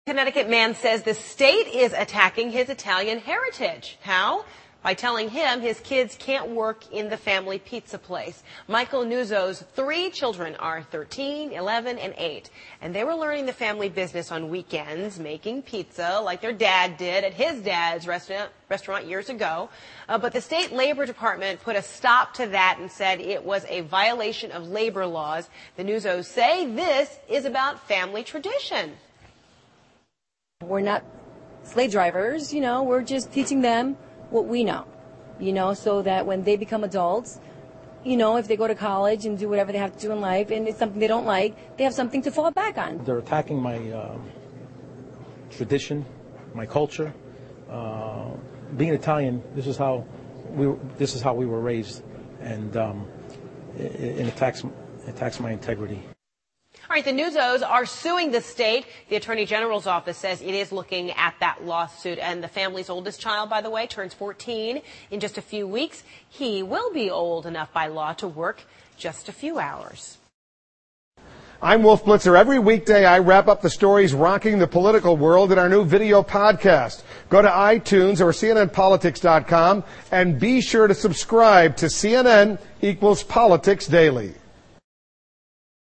Connecticut man says the state is attacking his Italian heritage. How? By telling him his kids can't work in the family pizza place. Michael Nuzzo's 3 children are 13, 11, and 8. And they were learning the family business on weekends, making pizza like their dad did at his dad's restaurant years ago. But the state labor department put a stop to that and said it was a violation of labor laws. The Nuzzos say this is about family tradition. We're not slave drivers, we're just teaching them what we know, so that when they become adults, if they go to college and do whatever they have to do in life and it's something they don't like, they have something to fall back on. They're attacking my tradition, my culture. Being Italian, this is how we were raised, and it attacks my integrity. All right, the Nuzzos are suing the state. The Attorney General's office says it is looking at that lawsuit. And the family's oldest child, by the way, turns 14 in just a few weeks. He will be old enough by law to work just a few hours. I'm Wolf Blitzer. Every weekday, I wrap up the stories rocking the political world in our new video podcast. Go to iTunes or CNNPolitics.com and be sure to subscribe to CNN Equals Politics Daily.